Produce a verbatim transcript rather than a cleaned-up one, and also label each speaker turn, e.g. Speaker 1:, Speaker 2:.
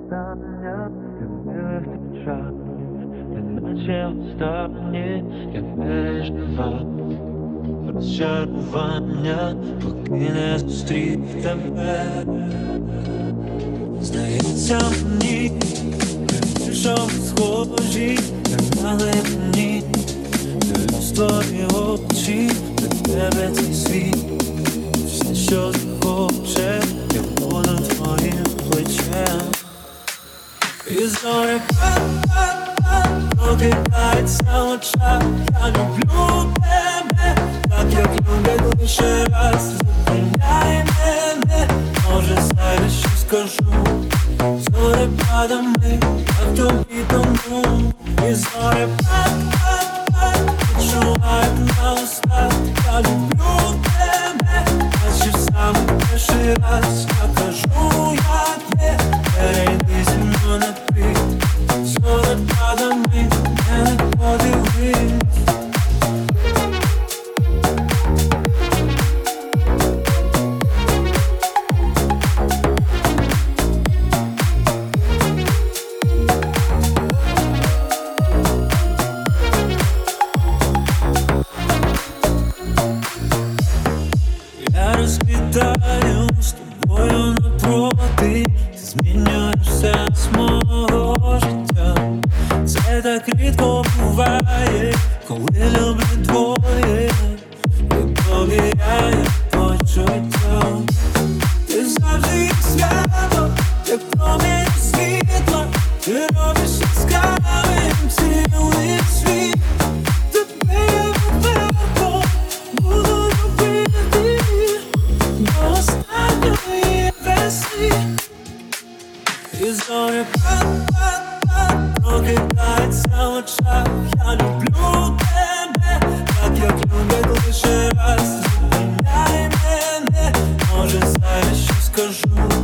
Speaker 1: питання, я не втрачав, неначе останнє, я переживав розчарування, поки не зустрів тебе. Здається мені, ми що схожі, як на липні, дивлюсь твої очі, для тебе цей світ, все, що захоче, я буду твоїм плечем. І зорі пад-пад-пад прокидається в очах, я люблю тебе, так як люблять лише раз. Зупиняй мене, може зараз що скажу, зорі падами, так тобі тому. І зорі пад-пад-пад відчуваю на устах, я люблю тебе, наче в самий перший раз. Я кажу, як є, перейди зі мною на ти, зорі падами, не подивись. Я розквітаю з тобою напроти, ти змінюєш все з мого життя. Це так рідко буває, коли люблять двоє, і довіряє почуттям. Ти завжди як свято, як промінь світла, ти робиш яскравим цілий світ. Тебе я випадково буду любити до останньої весни. І зорі пад-пад-пад прокидається в очах, я люблю тебе, так як люблять лише раз. Зупиняй мене, може зараз що скажу,